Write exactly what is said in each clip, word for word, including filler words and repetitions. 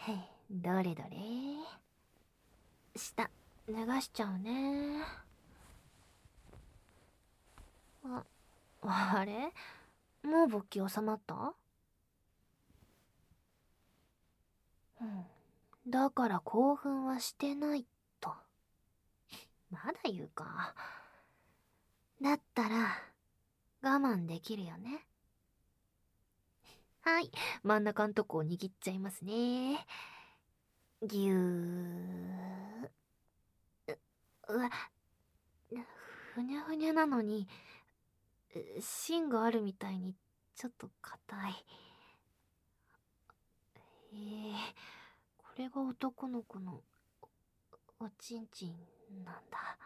どれどれ。下脱がしちゃうね。あ、あれ、もう勃起収まった？うん、だから興奮はしてないと。まだ言うか。だったら我慢できるよね。はい、真ん中んとこを握っちゃいますね。ぎゅー。うわ、ふにゃふにゃなのに芯があるみたいにちょっと硬い。えー、これが男の子のおちんちんなんだ。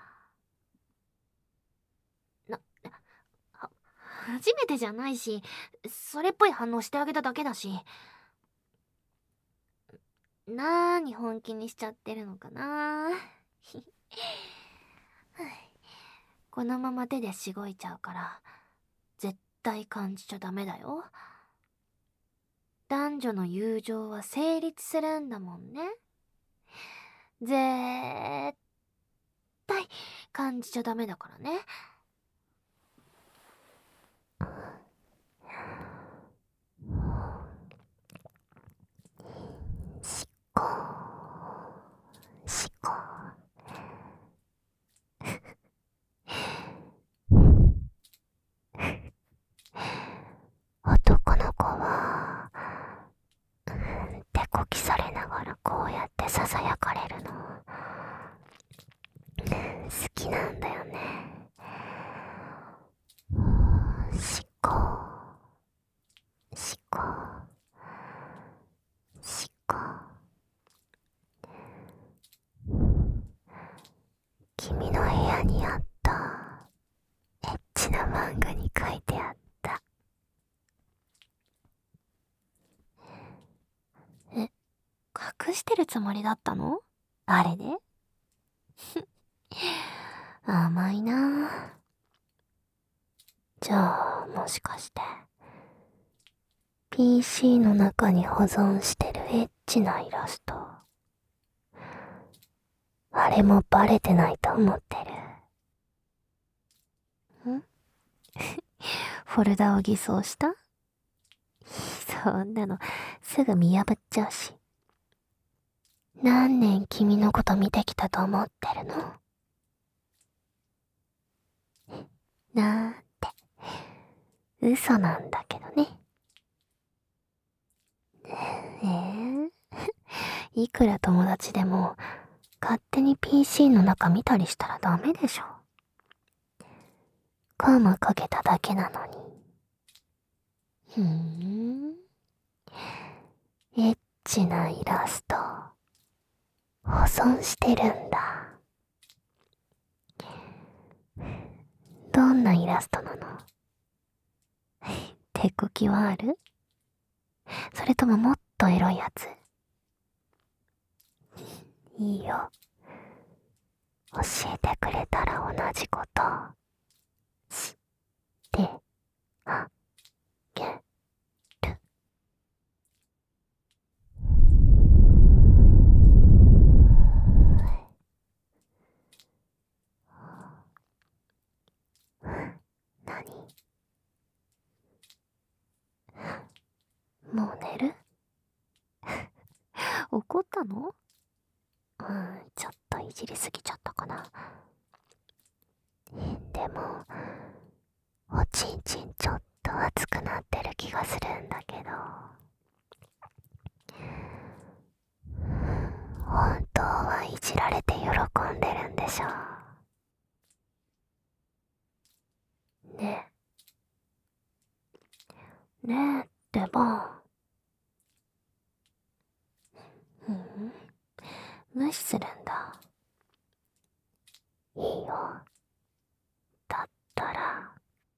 な、は、初めてじゃないし、それっぽい反応してあげただけだし。なーに本気にしちゃってるのかな。このまま手でしごいちゃうから絶対感じちゃダメだよ。男女の友情は成立するんだもんね。ぜー対感じちゃダメだからね。しこしこ男の子は手こきされながらこうやってささやかれるの好きなんだよね。しこしこしこ。君の部屋にあったエッチな漫画に書いてあった。え、隠してるつもりだったの？あれで甘いな。じゃあもしかして ピーシー の中に保存してるエッチなイラスト、あれもバレてないと思ってる？んフォルダを偽装した？そんなのすぐ見破っちゃうし。何年君のこと見てきたと思ってるの？なんて嘘なんだけどね。えー、いくら友達でも勝手に ピーシー の中見たりしたらダメでしょ。カーマかけただけなのに。ふーん。エッチなイラスト保存してるんだ。どんなイラストなの？手こきはある？それとももっとエロいやつ？いいよ。教えてくれたら同じことしてあげる。何？もう寝る？怒ったの？うん、ちょっといじりすぎちゃったかな。でもおちんちんちょっと熱くなってる気がするんだけど、本当はいじられて喜んでるんでしょうね。ねえってば。うん、無視するんだ。いいよ。だったら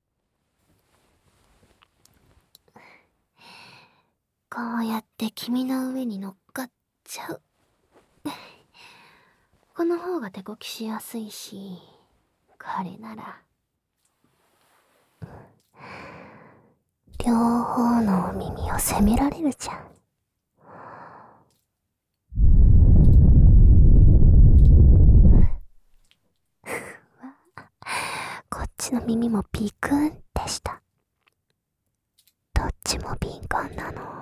こうやって君の上に乗っかっちゃう。この方が手こきしやすいし、これなら両方のお耳を責められるじゃん。 耳もピクンってした。どっちも敏感なの。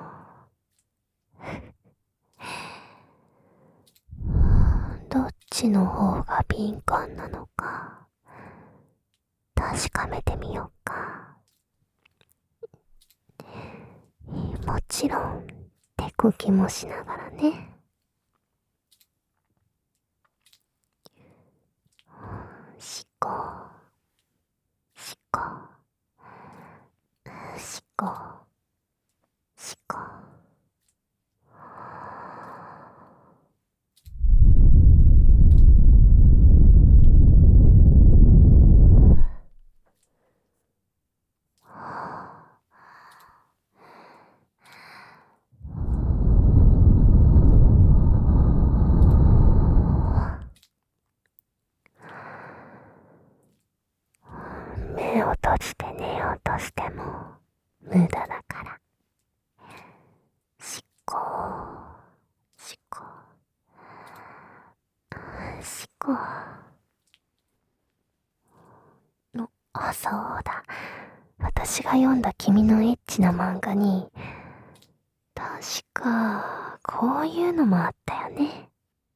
どっちの方が敏感なのか確かめてみようか。もちろん手こきもしながらね。しこしこしこしこ。目を閉じて寝ようとしても無駄だから。しこしこしこ。のあ、そうだ。私が読んだ君のエッチな漫画に確かこういうのもあったよね。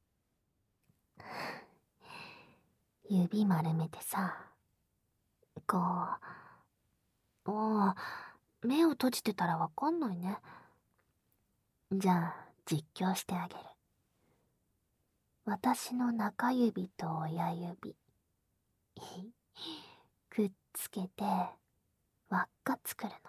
指丸めてさ、こう、おー、目を閉じてたらわかんないね。じゃあ実況してあげる。私の中指と親指くっつけて輪っか作るの。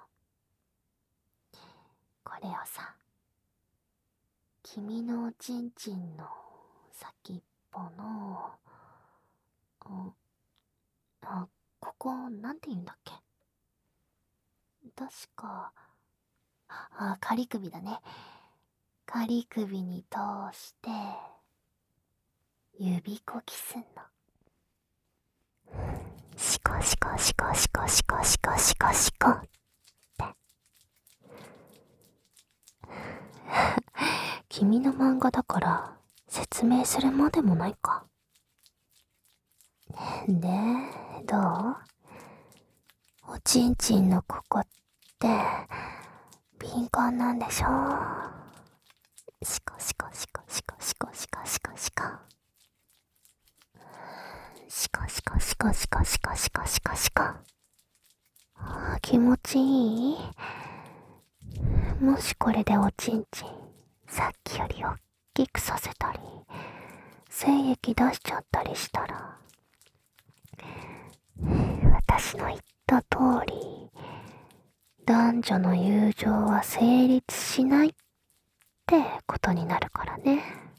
これをさ、君のおちんちんの先っぽのああここなんて言うんだっけ。確かあ仮首だね。仮首に通して指こきすんの。シコシコシコシコシコシコシコシコって君の漫画だから説明するまでもないか。で、どう？おちんちんのここって敏感なんでしょ？シコシコシコシコシコシコシコシコシコシコシコシコシコシコシコシコ。気持ちいい？もしこれでおちんちんさっきよりおっきくさせたり精液出しちゃったりしたら、私の言った通り男女の友情は成立しないってことになるからね。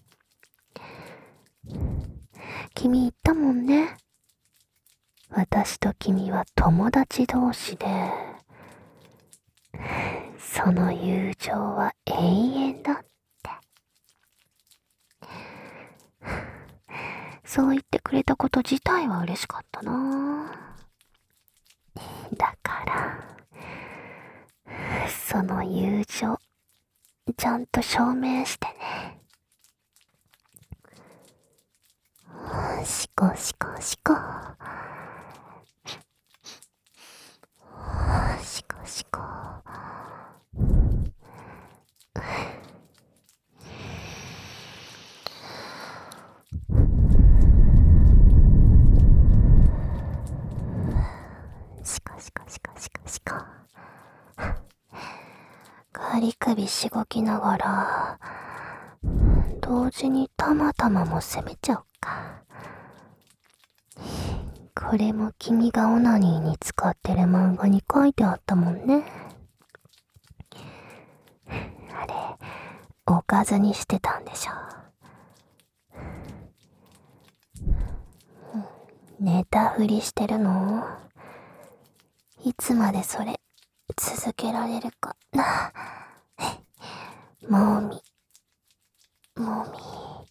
君言ったもんね。私と君は友達同士でその友情は永遠だって。そう言ってくれたこと自体は嬉しかったな。だからその友情ちゃんと証明してね。シコシコシコシコシコ。シコシコシコシコシコ。仮首しごきながら同時にたまたまも攻めちゃおうか。これも君がオナニーに使ってる漫画に書いてあったもんね。あれおかずにしてたんでしょ。寝たふりしてるの？いつまでそれ続けられるかな。もみもみ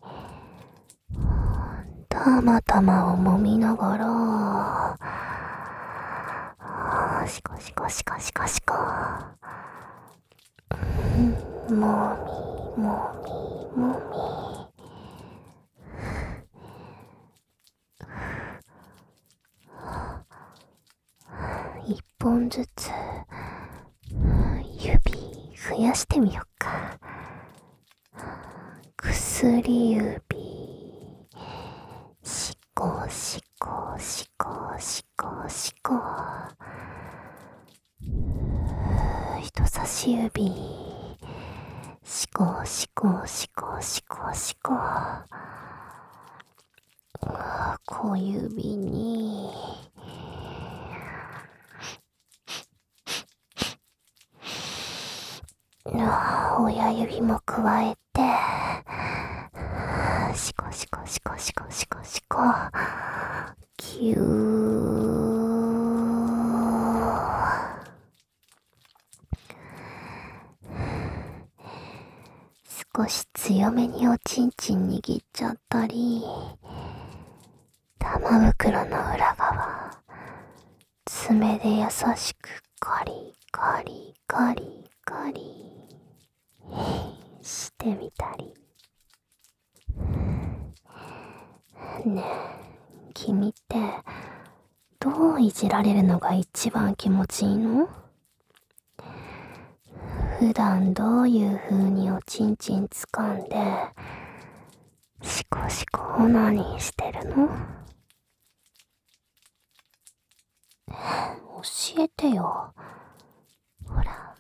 たまたまをもみながらシコシコシコシコシコ。もみもみもみ。 ぽんずつ指増やしてみよっか。薬指、しこしこしこしこしこ、人差し指、しこしこしこしこしこ、小指に親指も加えて、しこしこしこしこしこしこ、ぎゅー。少し強めにおちんちん握っちゃったり、玉袋の裏側爪で優しくカリカリカリカリしてみたり。ねえ、君ってどういじられるのが一番気持ちいいの？普段どういう風におちんちん掴んでシコシコオナニーしてるの？教えてよ。ほら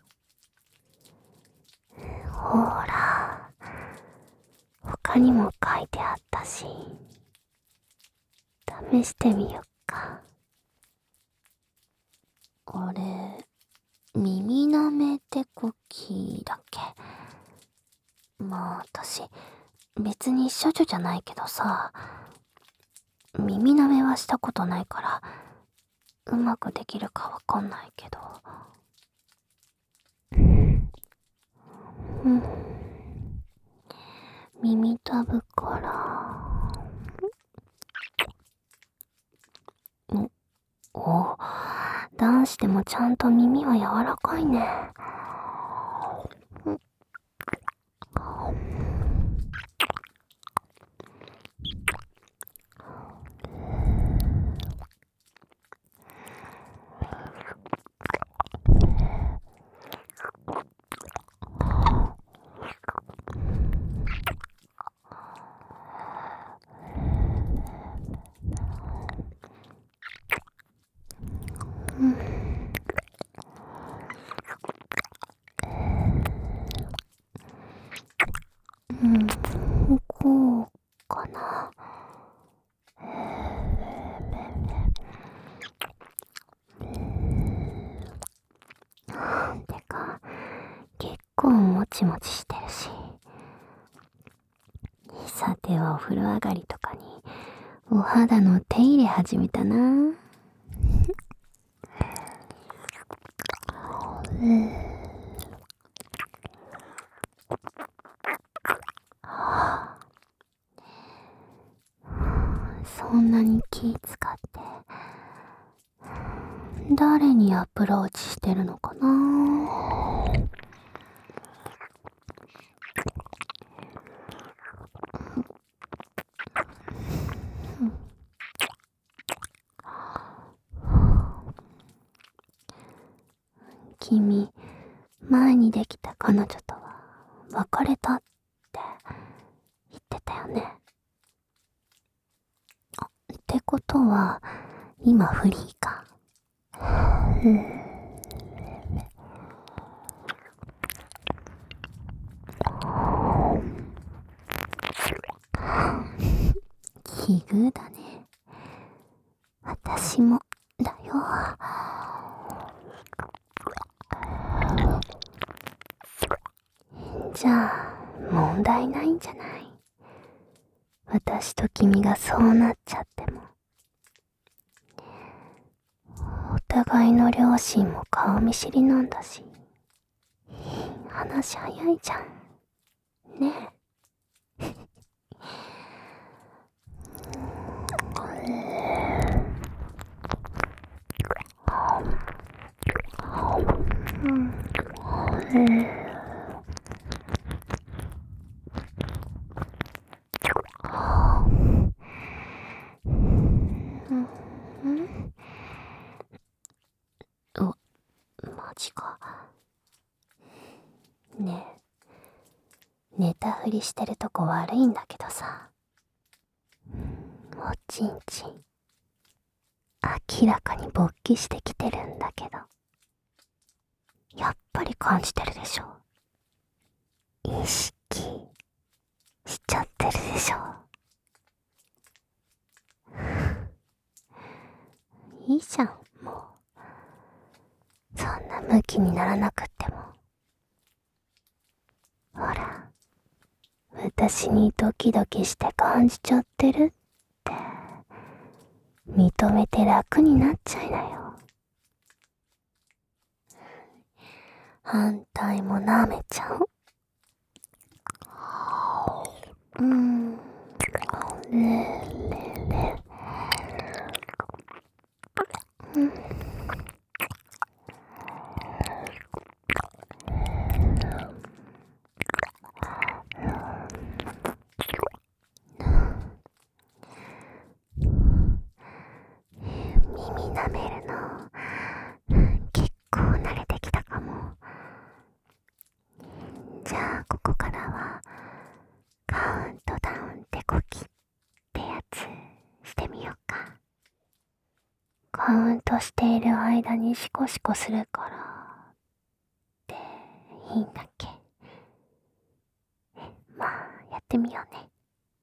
ほら、他にも書いてあったし、試してみよっか。あれ、耳なめてこきだっけ？まあ私別に処女じゃないけどさ、耳なめはしたことないからうまくできるかわかんないけど。うん、耳たぶからおお、男子でもちゃんと耳は柔らかいね。うん、こうかな。てか結構もちもちしてるし、さてはお風呂上がりとかにお肌の手入れ始めたな。そんなに気使って誰にアプローチしてるのかな。君、前にできた彼女とは別れたって言ってたよね。あ、ってことは今フリーか。うん、奇遇だね。私もだよ。じゃあ問題ないんじゃない？私と君がそうなっちゃっても。お互いの両親も顔見知りなんだし、話早いじゃんねえ。お、 寝たふりしてるとこ悪いんだけどさ。おちんちん明らかに勃起してきてるんだけど、やっぱり感じてるでしょ。意識しちゃってるでしょ。いいじゃん、もう。そんなムキにならなくっても。ほら、私にドキドキして感じちゃってるって認めて楽になっちゃいなよ。反対も舐めちゃう。うーん、れれれ、うん。耳舐めるの結構慣れてきたかも。じゃあここからはカウントダウン手こきってやつしてみようか。カウントしている間にシコシコするからっていいんだっけ。まあやってみようね。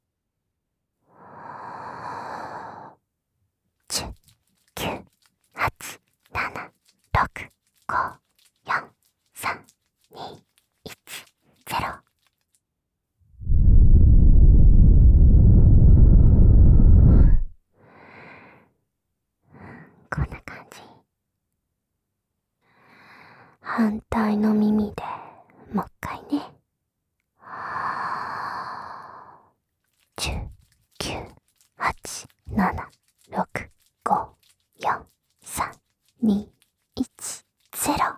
じゅう、きゅう、はち、なな、ろく、ご、よん、さん、に、いち、ゼロ。こんな感じ。反対の耳でもう一回ね。じゅう、きゅう、はち、なな、ろく、ご、よん、さん、に、いち、ゼロ。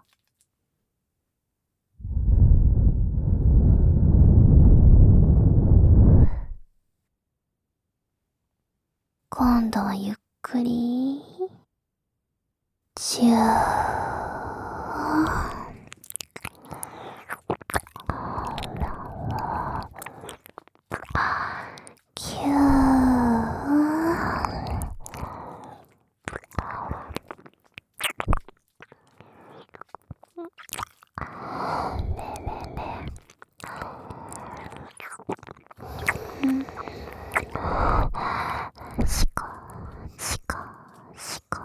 今度はゆっくりじゅーきゅーしこしこしこ。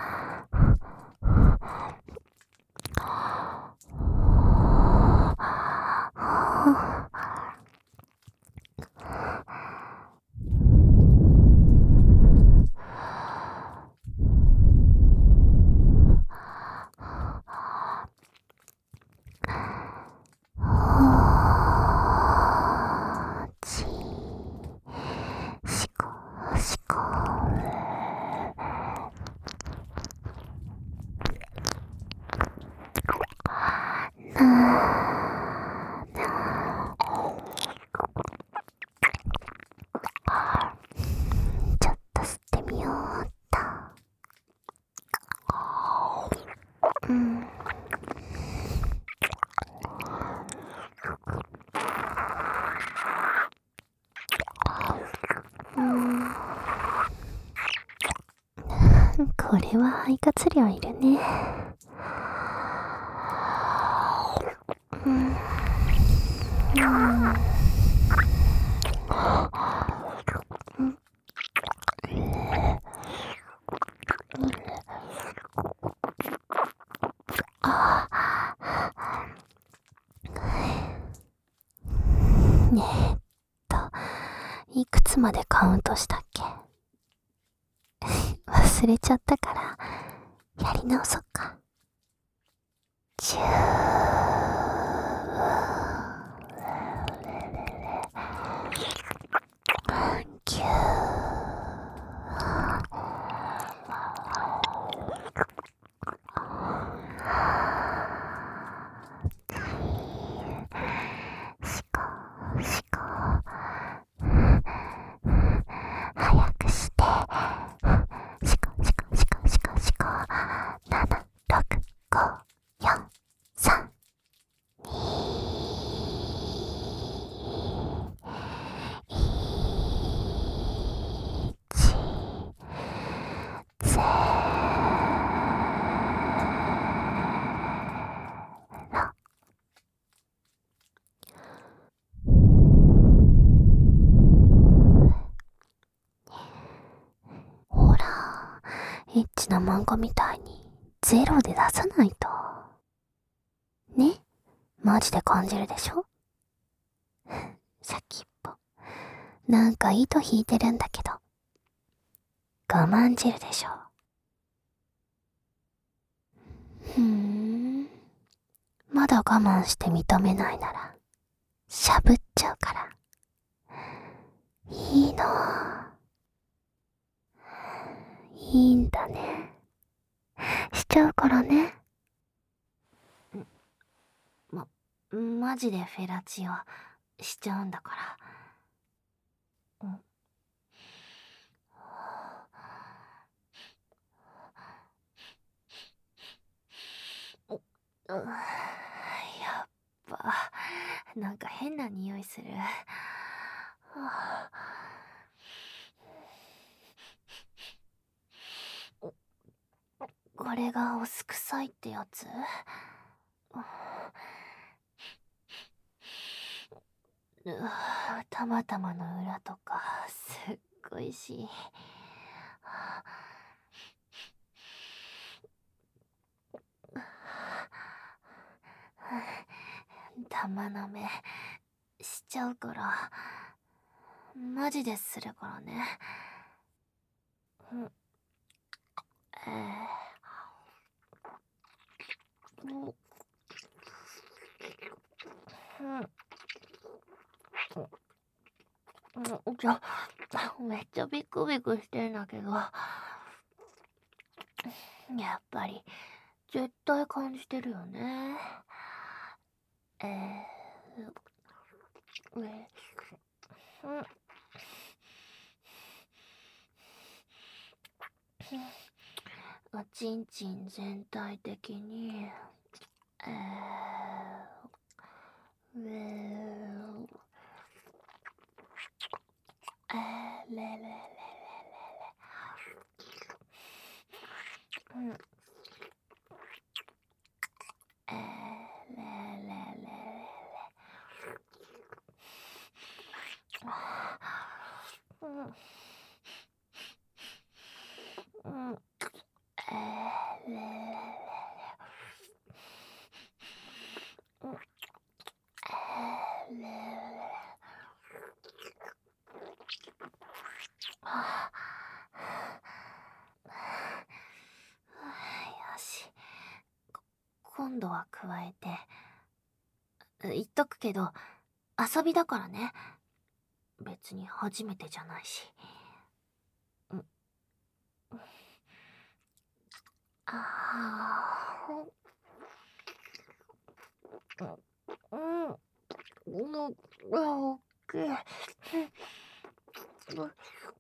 しこしこ。ちょっと吸ってみようっと。うん。これは肺活量いるね。うん。うん。ねえっと、いくつまでカウントしたっけ？忘れちゃったから、やり直そっか。じゅう、きゅう、しこしこ。早くして。しこしこしこしこしこ。なな、ろく、ご、よん、さん、に、 昔の漫画みたいにゼロで出さないと。ね、マジで感じるでしょ。先っぽ。なんか糸引いてるんだけど。我慢汁でしょ。ふーん。まだ我慢して認めないなら、しゃぶっちゃうから。いいの。いいんだね。しちゃうからね。ま、マジでフェラチオしちゃうんだから。うん。お、うやっぱ、なんか変な匂いする。はあ、これがオス臭いってやつ？うわ、たまたまの裏とかすっごいし。玉の目しちゃうから、マジでするからね。うん、えー、うん、うん、じゃ、めっちゃビクビクしてんだけど、やっぱり絶対感じてるよね。えー、えー、うん、おちんちん全体的に、えー、えー、えー、れれれれれれ、うん、えー、れれれれれ、うん、うん、えー、れれれれ、うん、えー、れれれ、はあ、よし。今度は加えて。言っとくけど、遊びだからね。別に初めてじゃないし。うん。ああ。うん。うん。うん。オッケー。うん。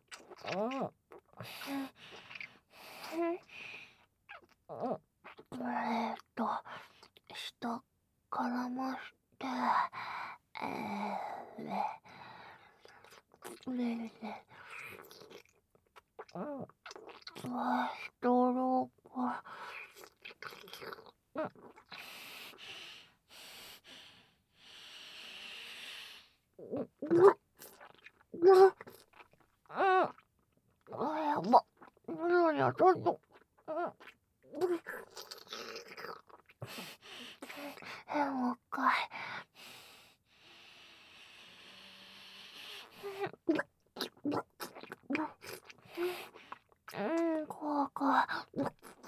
えーっと、下からまして、えー、れ、れれ、うん、うわ、ストローが、うん、うん、うん、うん、あ、やば、喉に当たった、うん、え、もう一回。うん、怖い怖い。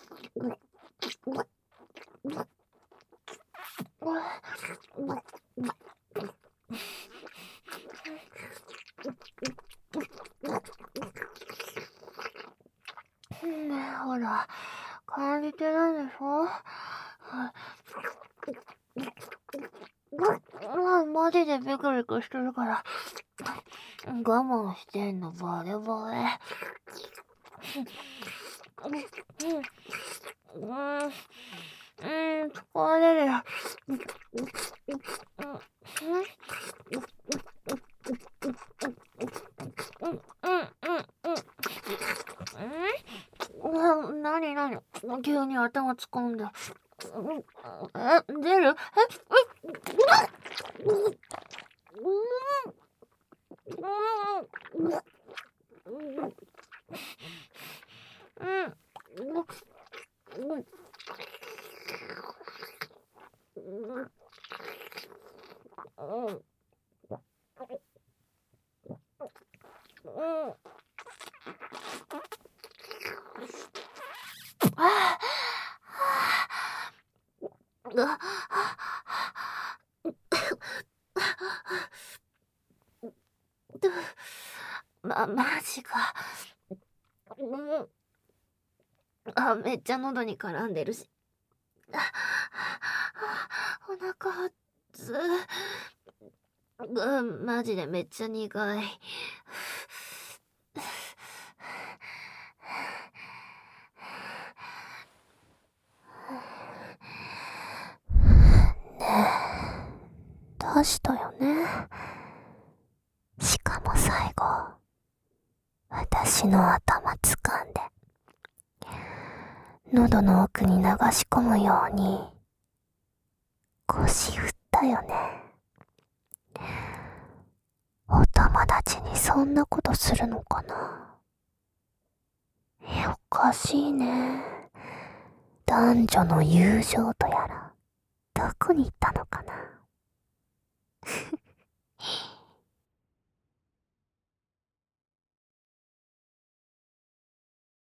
ねえ、ほら、感じてるんでしょ？うん、マジでビクビクしてるから、我慢してんのバレバレ。うん、うん、うん、疲れるよ。うん、うん、うん、うん、うん、なになに、急に頭突っ込んで。え、出る？え、うん、うん、うん、うん、 ああ、ま、マジか。あ、めっちゃ喉に絡んでるし。お腹熱。うん、マジでめっちゃ苦い。ねえ、出したよね。しかも最後、私の頭掴んで、喉の奥に流し込むように、腰振ったよね。お友達にそんなことするのかな。え、おかしいね。男女の友情とやら、どこに行ったのかな。